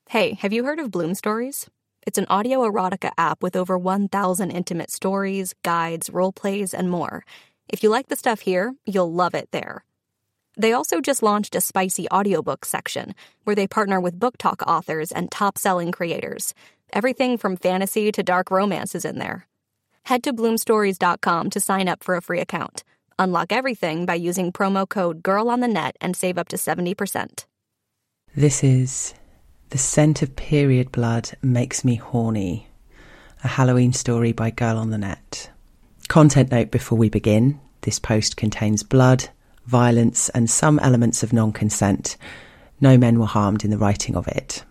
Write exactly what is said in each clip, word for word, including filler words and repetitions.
Hey, have you heard of Bloom Stories? It's an audio erotica app with over one thousand intimate stories, guides, role plays, and more. If you like the stuff here, you'll love it there. They also just launched a spicy audiobook section where they partner with book talk authors and top-selling creators. Everything from fantasy to dark romance is in there. Head to bloom stories dot com to sign up for a free account. Unlock everything by using promo code GIRLONTHENET and save up to seventy percent. This is The Scent of Period Blood Makes Me Horny, a Halloween story by Girl on the Net. Content note before we begin: this post contains blood, violence, and some elements of non-consent. No men were harmed in the writing of it.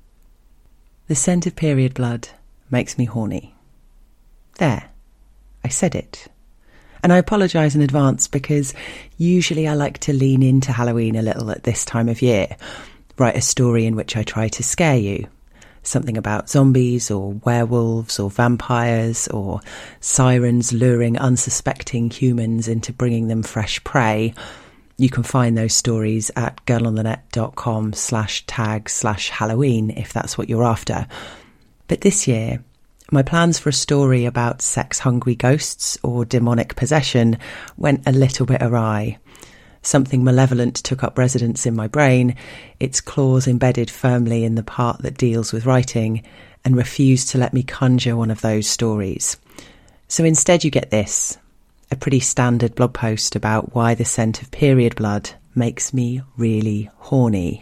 The scent of period blood makes me horny. There, I said it. And I apologise in advance because usually I like to lean into Halloween a little at this time of year. Write a story in which I try to scare you. Something about zombies or werewolves or vampires or sirens luring unsuspecting humans into bringing them fresh prey. You can find those stories at girlonthenet.com slash tag slash Halloween if that's what you're after. But this year, my plans for a story about sex-hungry ghosts or demonic possession went a little bit awry. Something malevolent took up residence in my brain, its claws embedded firmly in the part that deals with writing, and refused to let me conjure one of those stories. So instead you get this, a pretty standard blog post about why the scent of period blood makes me really horny.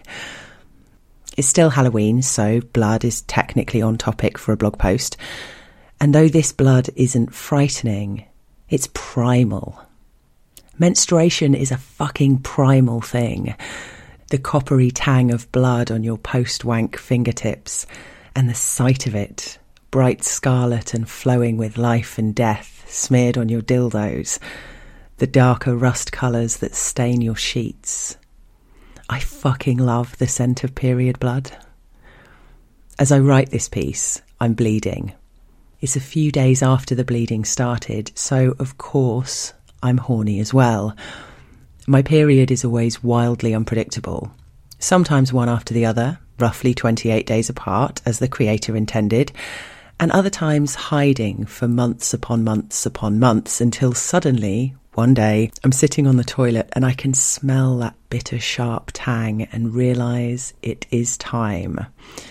It's still Halloween, so blood is technically on topic for a blog post. And though this blood isn't frightening, it's primal. Menstruation is a fucking primal thing. The coppery tang of blood on your post-wank fingertips, and the sight of it, bright scarlet and flowing with life and death, smeared on your dildos, the darker rust colours that stain your sheets. I fucking love the scent of period blood. As I write this piece, I'm bleeding. It's a few days after the bleeding started, so of course I'm horny as well. My period is always wildly unpredictable. Sometimes one after the other, roughly twenty-eight days apart, as the creator intended, and other times hiding for months upon months upon months until suddenly, one day, I'm sitting on the toilet and I can smell that bitter sharp tang and realise it is time.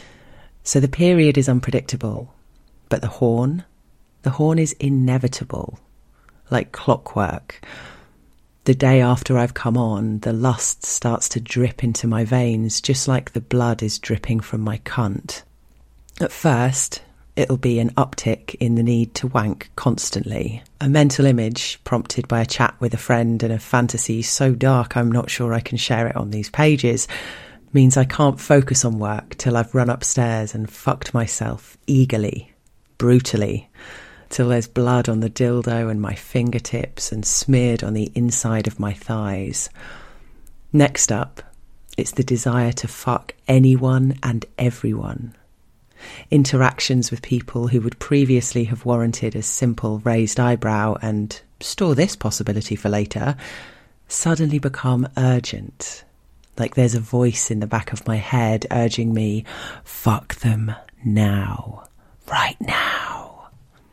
So the period is unpredictable, but the horn, the horn is inevitable, like clockwork. The day after I've come on, the lust starts to drip into my veins just like the blood is dripping from my cunt. At first, it'll be an uptick in the need to wank constantly. A mental image prompted by a chat with a friend and a fantasy so dark I'm not sure I can share it on these pages means I can't focus on work till I've run upstairs and fucked myself eagerly, brutally, till there's blood on the dildo and my fingertips and smeared on the inside of my thighs. Next up, it's the desire to fuck anyone and everyone. Interactions with people who would previously have warranted a simple raised eyebrow and store this possibility for later suddenly become urgent, like there's a voice in the back of my head urging me, fuck them now, right now.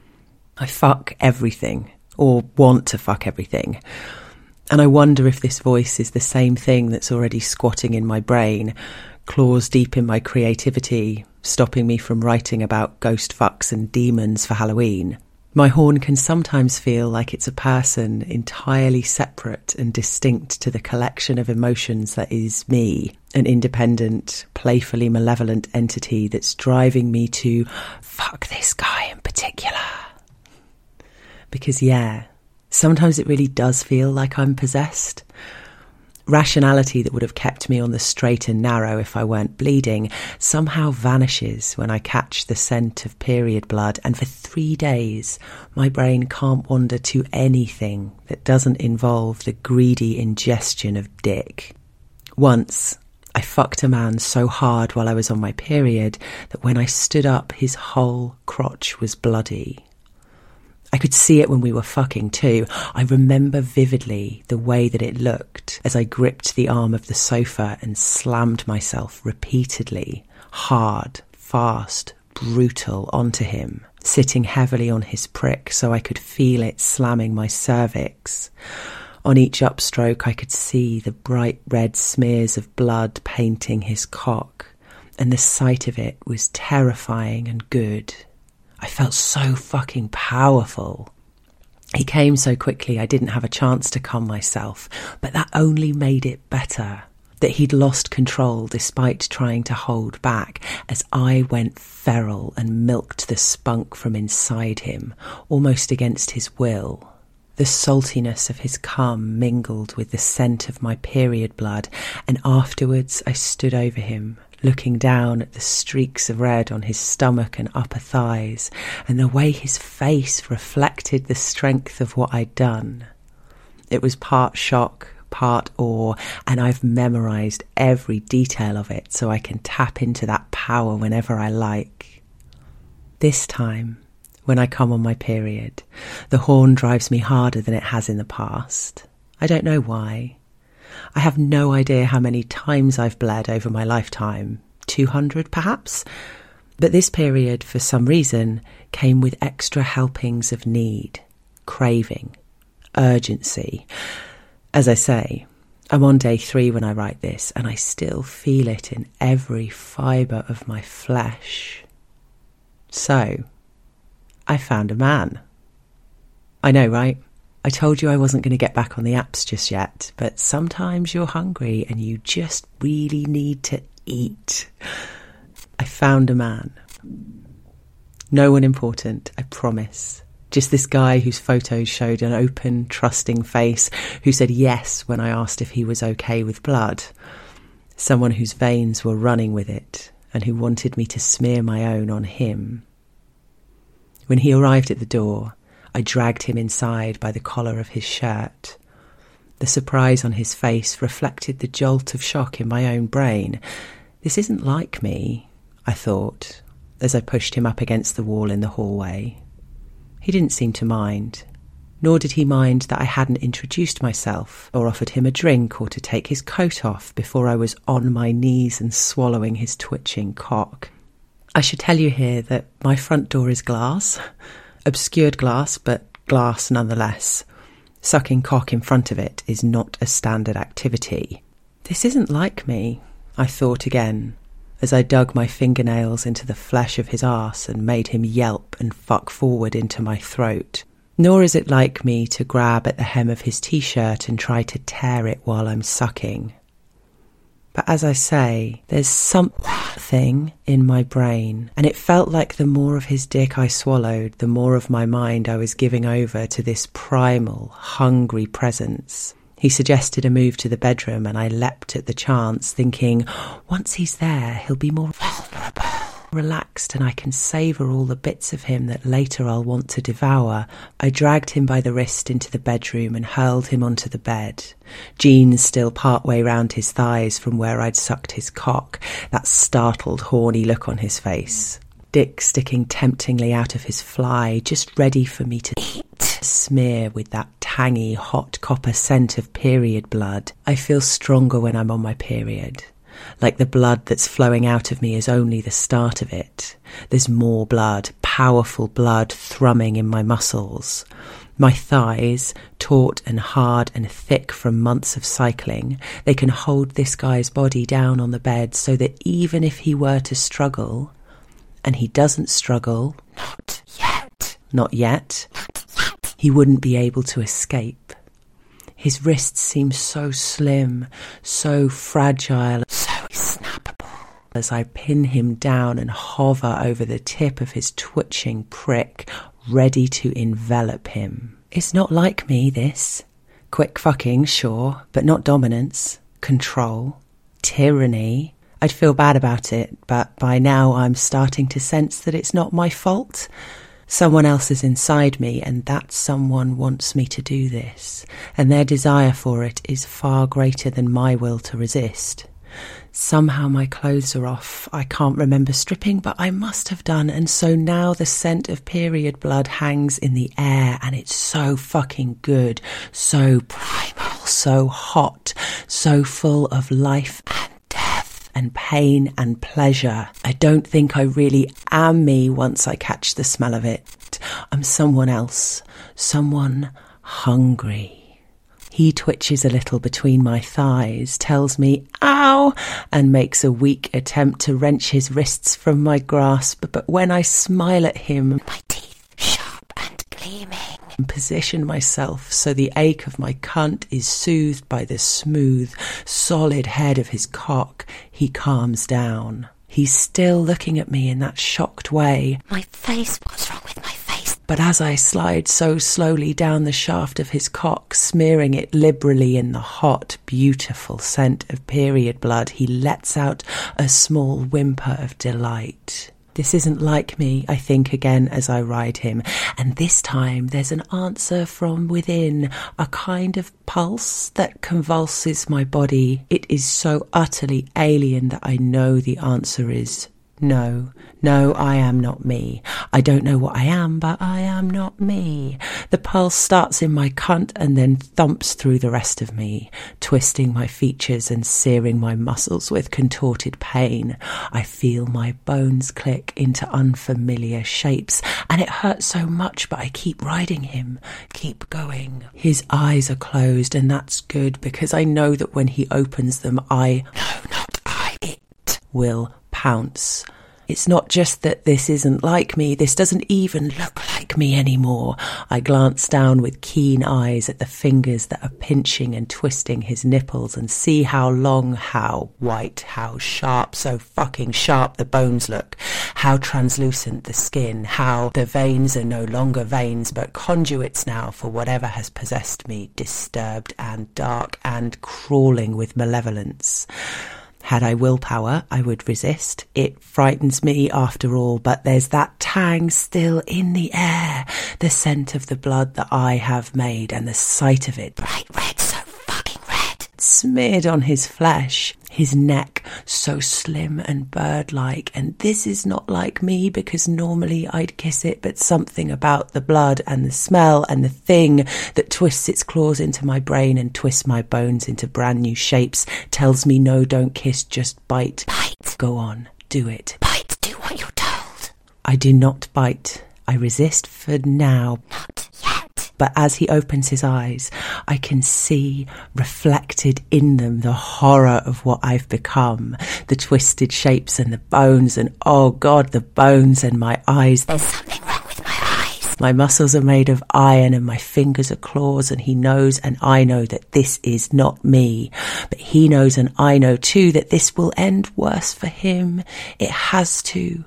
I fuck everything, or want to fuck everything, and I wonder if this voice is the same thing that's already squatting in my brain, claws deep in my creativity, stopping me from writing about ghost fucks and demons for Halloween. My horn can sometimes feel like it's a person entirely separate and distinct to the collection of emotions that is me, an independent, playfully malevolent entity that's driving me to fuck this guy in particular. Because yeah, sometimes it really does feel like I'm possessed. Rationality that would have kept me on the straight and narrow if I weren't bleeding somehow vanishes when I catch the scent of period blood, and for three days my brain can't wander to anything that doesn't involve the greedy ingestion of dick. Once, I fucked a man so hard while I was on my period that when I stood up his whole crotch was bloody. I could see it when we were fucking too. I remember vividly the way that it looked as I gripped the arm of the sofa and slammed myself repeatedly, hard, fast, brutal onto him, sitting heavily on his prick so I could feel it slamming my cervix. On each upstroke I could see the bright red smears of blood painting his cock, and the sight of it was terrifying and good. I felt so fucking powerful. He came so quickly I didn't have a chance to calm myself, but that only made it better, that he'd lost control despite trying to hold back, as I went feral and milked the spunk from inside him, almost against his will. The saltiness of his cum mingled with the scent of my period blood, and afterwards I stood over him, looking down at the streaks of red on his stomach and upper thighs, and the way his face reflected the strength of what I'd done. It was part shock, part awe, and I've memorised every detail of it so I can tap into that power whenever I like. This time, when I come on my period, the horn drives me harder than it has in the past. I don't know why. I have no idea how many times I've bled over my lifetime, two hundred perhaps, but this period, for some reason, came with extra helpings of need, craving, urgency. As I say, I'm on day three when I write this, and I still feel it in every fibre of my flesh. So, I found a man. I know, right? I told you I wasn't going to get back on the apps just yet, but sometimes you're hungry and you just really need to eat. I found a man. No one important, I promise. Just this guy whose photos showed an open, trusting face, who said yes when I asked if he was okay with blood. Someone whose veins were running with it, and who wanted me to smear my own on him. When he arrived at the door, I dragged him inside by the collar of his shirt. The surprise on his face reflected the jolt of shock in my own brain. This isn't like me, I thought, as I pushed him up against the wall in the hallway. He didn't seem to mind, nor did he mind that I hadn't introduced myself or offered him a drink or to take his coat off before I was on my knees and swallowing his twitching cock. I should tell you here that my front door is glass, obscured glass, but glass nonetheless. Sucking cock in front of it is not a standard activity. This isn't like me, I thought again, as I dug my fingernails into the flesh of his arse and made him yelp and fuck forward into my throat. Nor is it like me to grab at the hem of his t-shirt and try to tear it while I'm sucking. But as I say, there's something in my brain, and it felt like the more of his dick I swallowed, the more of my mind I was giving over to this primal, hungry presence. He suggested a move to the bedroom, and I leapt at the chance, thinking, once he's there, he'll be more vulnerable, relaxed, and I can savour all the bits of him that later I'll want to devour. I dragged him by the wrist into the bedroom and hurled him onto the bed, jeans still part way round his thighs from where I'd sucked his cock, that startled, horny look on his face. Dick sticking temptingly out of his fly, just ready for me to eat. Smear with that tangy, hot copper scent of period blood. I feel stronger when I'm on my period. Like the blood that's flowing out of me is only the start of it. There's more blood, powerful blood thrumming in my muscles. My thighs, taut and hard and thick from months of cycling, they can hold this guy's body down on the bed so that even if he were to struggle, and he doesn't struggle, not yet, not yet, he wouldn't be able to escape. His wrists seem so slim, so fragile, so snappable. As I pin him down and hover over the tip of his twitching prick, ready to envelop him. It's not like me, this. Quick fucking, sure, but not dominance, control, tyranny. I'd feel bad about it, but by now I'm starting to sense that it's not my fault. Someone else is inside me, and that someone wants me to do this, and their desire for it is far greater than my will to resist. Somehow my clothes are off. I can't remember stripping, but I must have done, and so now the scent of period blood hangs in the air, and it's so fucking good, so primal, so hot, so full of life and death and pain and pleasure. I don't think I really am me once I catch the smell of it. I'm someone else, someone hungry. He twitches a little between my thighs, tells me, ow, and makes a weak attempt to wrench his wrists from my grasp. But when I smile at him, my teeth sharp and gleaming, and position myself so the ache of my cunt is soothed by the smooth, solid head of his cock, he calms down. He's still looking at me in that shocked way. My face, what's wrong with my face? But as I slide so slowly down the shaft of his cock, smearing it liberally in the hot, beautiful scent of period blood, he lets out a small whimper of delight. This isn't like me, I think again as I ride him, and this time there's an answer from within, a kind of pulse that convulses my body. It is so utterly alien that I know the answer is no. No, I am not me. I don't know what I am, but I am not me. The pulse starts in my cunt and then thumps through the rest of me, twisting my features and searing my muscles with contorted pain. I feel my bones click into unfamiliar shapes, and it hurts so much, but I keep riding him, keep going. His eyes are closed, and that's good, because I know that when he opens them, I, no, not I, it, will pounce. It's not just that this isn't like me, this doesn't even look like me anymore. I glance down with keen eyes at the fingers that are pinching and twisting his nipples and see how long, how white, how sharp, so fucking sharp the bones look, how translucent the skin, how the veins are no longer veins but conduits now for whatever has possessed me, disturbed and dark and crawling with malevolence. Had I willpower, I would resist. It frightens me after all, but there's that tang still in the air, the scent of the blood that I have made and the sight of it, bright red, so fucking red, smeared on his flesh, his neck so slim and bird-like, and this is not like me because normally I'd kiss it, but something about the blood and the smell and the thing that twists its claws into my brain and twists my bones into brand new shapes tells me no, don't kiss, just bite. Bite. Go on, do it. Bite, do what you're told. I do not bite. I resist for now. Not yet. But as he opens his eyes, I can see reflected in them the horror of what I've become, the twisted shapes and the bones, and oh God, the bones and my eyes. There's something wrong with my eyes. My muscles are made of iron and my fingers are claws, and he knows and I know that this is not me. But he knows and I know too that this will end worse for him. It has to.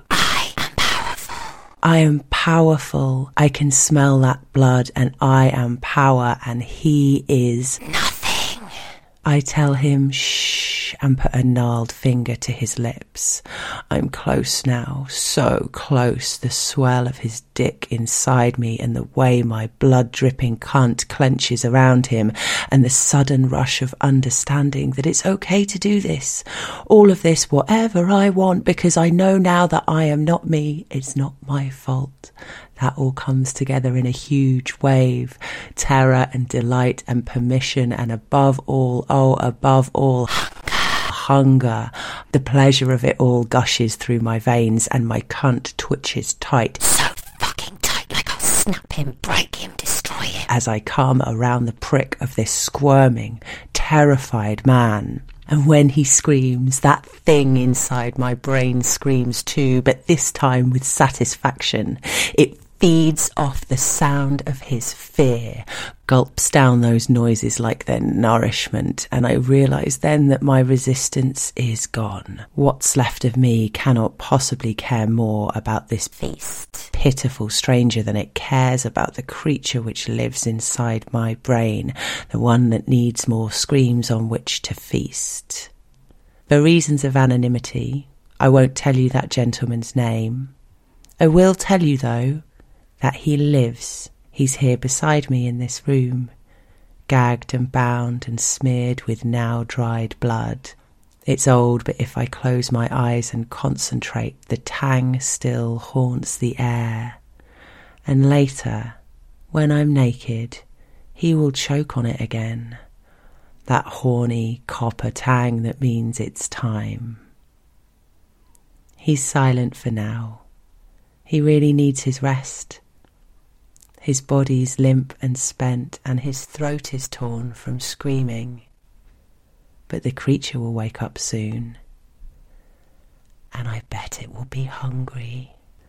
I am powerful. I can smell that blood and I am power and he is nothing. I tell him shh and put a gnarled finger to his lips. I'm close now, so close, the swell of his dick inside me and the way my blood-dripping cunt clenches around him and the sudden rush of understanding that it's okay to do this. All of this, whatever I want, because I know now that I am not me. It's not my fault. That all comes together in a huge wave. Terror and delight and permission and above all, oh, above all, hunger. Hunger. The pleasure of it all gushes through my veins and my cunt twitches tight. So fucking tight, like I'll snap him, break him, destroy him. As I come around the prick of this squirming, terrified man. And when he screams, that thing inside my brain screams too, but this time with satisfaction. It feeds off the sound of his fear, gulps down those noises like their nourishment, and I realise then that my resistance is gone. What's left of me cannot possibly care more about this feast, pitiful stranger, than it cares about the creature which lives inside my brain, the one that needs more screams on which to feast. For reasons of anonymity, I won't tell you that gentleman's name. I will tell you, though, that he lives. He's here beside me in this room, gagged and bound and smeared with now dried blood. It's old, but if I close my eyes and concentrate, the tang still haunts the air. And later, when I'm naked, he will choke on it again. That horny copper tang that means it's time. He's silent for now. He really needs his rest. His body's limp and spent, and his throat is torn from screaming. But the creature will wake up soon. And I bet it will be hungry.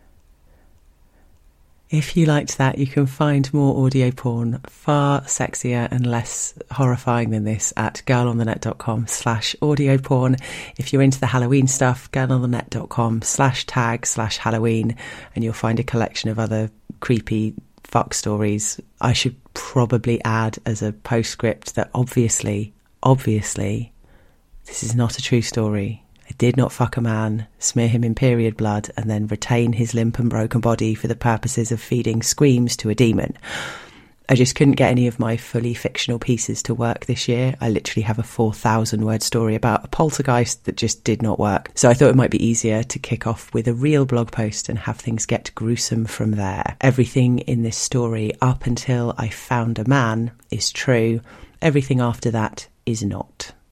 If you liked that, you can find more audio porn far sexier and less horrifying than this at girlonthenet.com slash audio porn. If you're into the Halloween stuff, girlonthenet.com slash tag slash Halloween, and you'll find a collection of other creepy fuck stories. I should probably add as a postscript that obviously, obviously, this is not a true story. I did not fuck a man, smear him in period blood, and then retain his limp and broken body for the purposes of feeding screams to a demon. I just couldn't get any of my fully fictional pieces to work this year. I literally have a four thousand word story about a poltergeist that just did not work. So I thought it might be easier to kick off with a real blog post and have things get gruesome from there. Everything in this story up until I found a man is true. Everything after that is not.